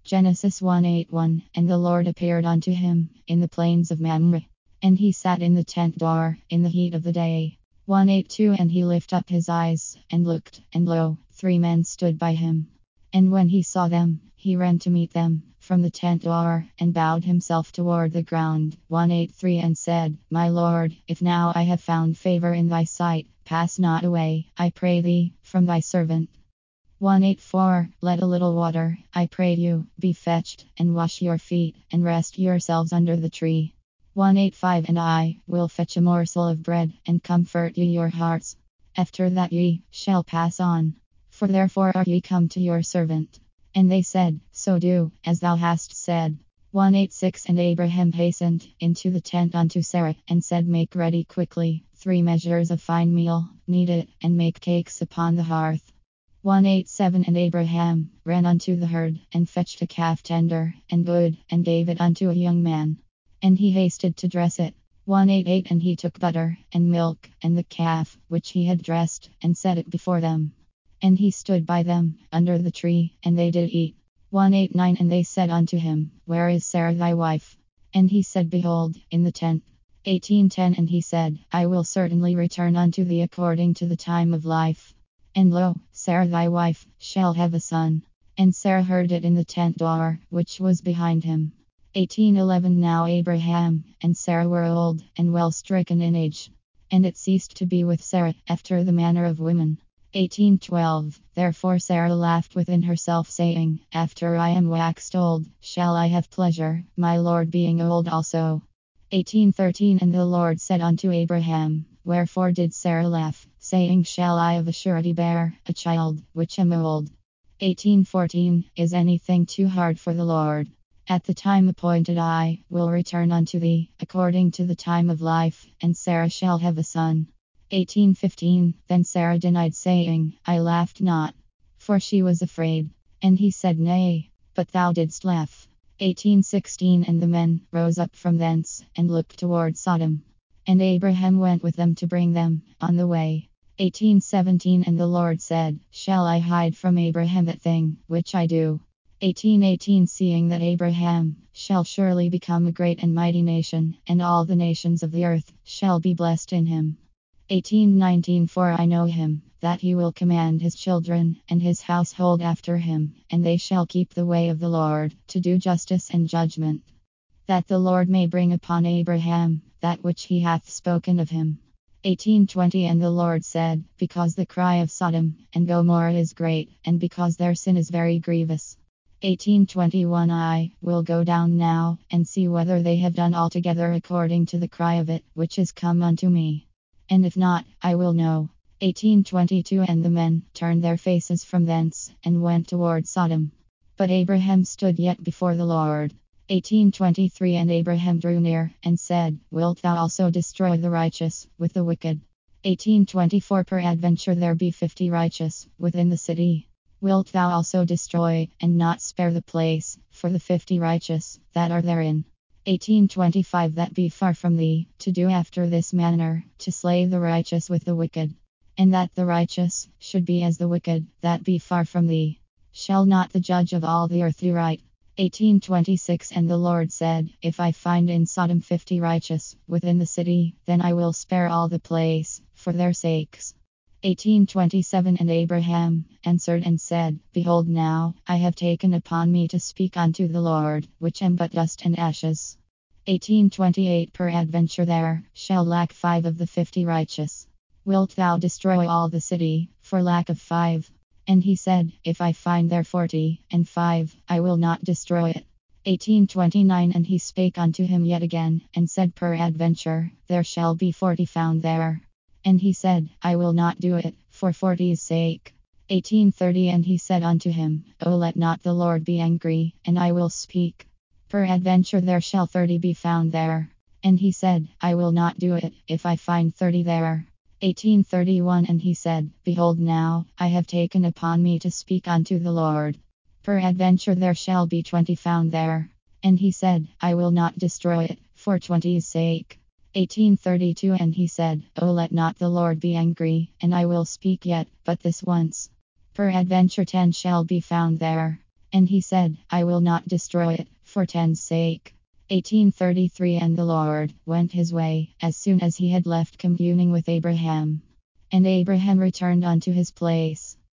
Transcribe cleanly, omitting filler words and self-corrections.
Genesis 1:8-1. And the Lord appeared unto him in the plains of Mamre. And he sat in the tent door in the heat of the day. 1:8-2. And he lifted up his eyes and looked, and lo, 3 men stood by him. And when he saw them, he ran to meet them from the tent door, and bowed himself toward the ground. 1:8-3. And said, My Lord, if now I have found favor in thy sight, pass not away, I pray thee, from thy servant. 1:8-4. Let a little water, I pray you, be fetched, and wash your feet, and rest yourselves under the tree. 1:8-5. And I will fetch a morsel of bread, and comfort ye your hearts. After that ye shall pass on. For therefore are ye come to your servant. And they said, So do, as thou hast said. 1:8-6. And Abraham hastened into the tent unto Sarah, and said, Make ready quickly 3 measures of fine meal, knead it, and make cakes upon the hearth. 1:8-7. And Abraham ran unto the herd, and fetched a calf tender and good, and gave it unto a young man. And he hasted to dress it. 1:8-8. And he took butter and milk, and the calf, which he had dressed, and set it before them. And he stood by them under the tree, and they did eat. 1:8-9. And they said unto him, Where is Sarah thy wife? And he said, Behold, in the tent. 18:10. And he said, I will certainly return unto thee according to the time of life. And lo, Sarah thy wife shall have a son. And Sarah heard it in the tent door, which was behind him. 18:11. Now Abraham and Sarah were old, and well stricken in age. And it ceased to be with Sarah, after the manner of women. 18:12. Therefore Sarah laughed within herself, saying, After I am waxed old, shall I have pleasure, my Lord being old also. 18:13. And the Lord said unto Abraham, Wherefore did Sarah laugh, saying, Shall I of a surety bear a child, which am old? 18:14. Is anything too hard for the Lord? At the time appointed I will return unto thee, according to the time of life, and Sarah shall have a son. 18:15. Then Sarah denied, saying, I laughed not. For she was afraid. And he said, Nay, but thou didst laugh. 18:16. And the men rose up from thence, and looked toward Sodom. And Abraham went with them to bring them on the way. 18:17. And the Lord said, Shall I hide from Abraham that thing which I do? 18:18. Seeing that Abraham shall surely become a great and mighty nation, and all the nations of the earth shall be blessed in him. 18:19. For I know him, that he will command his children and his household after him, and they shall keep the way of the Lord, to do justice and judgment, that the Lord may bring upon Abraham that which he hath spoken of him. 18:20. And the Lord said, Because the cry of Sodom and Gomorrah is great, and because their sin is very grievous. 18:21. I will go down now, and see whether they have done altogether according to the cry of it, which is come unto me. And if not, I will know. 18:22. And the men turned their faces from thence, and went toward Sodom. But Abraham stood yet before the Lord. 18:23. And Abraham drew near, and said, Wilt thou also destroy the righteous with the wicked? 18:24. Peradventure there be 50 righteous within the city. Wilt thou also destroy, and not spare the place, for the 50 righteous that are therein? 18:25. That be far from thee, to do after this manner, to slay the righteous with the wicked. And that the righteous should be as the wicked, that be far from thee. Shall not the judge of all the earth do right? 18:26. And the Lord said, If I find in Sodom 50 righteous within the city, then I will spare all the place, for their sakes. 18:27. And Abraham answered and said, Behold, now I have taken upon me to speak unto the Lord, which am but dust and ashes. 18:28. Peradventure there shall lack 5 of the 50 righteous. Wilt thou destroy all the city, for lack of 5? And he said, If I find there 45, I will not destroy it. 18:29. And he spake unto him yet again, and said, Peradventure there shall be 40 found there. And he said, I will not do it, for 40's sake. 18:30. And he said unto him, O let not the Lord be angry, and I will speak. Peradventure there shall 30 be found there. And he said, I will not do it, if I find 30 there. 18:31. And he said, Behold, now I have taken upon me to speak unto the Lord. Peradventure there shall be 20 found there. And he said, I will not destroy it, for 20's sake. 18:32. And he said, O let not the Lord be angry, and I will speak yet, but this once. Peradventure 10 shall be found there. And he said, I will not destroy it, for 10's sake. 1833 And the Lord went his way, as soon as he had left communing with Abraham. And Abraham returned unto his place.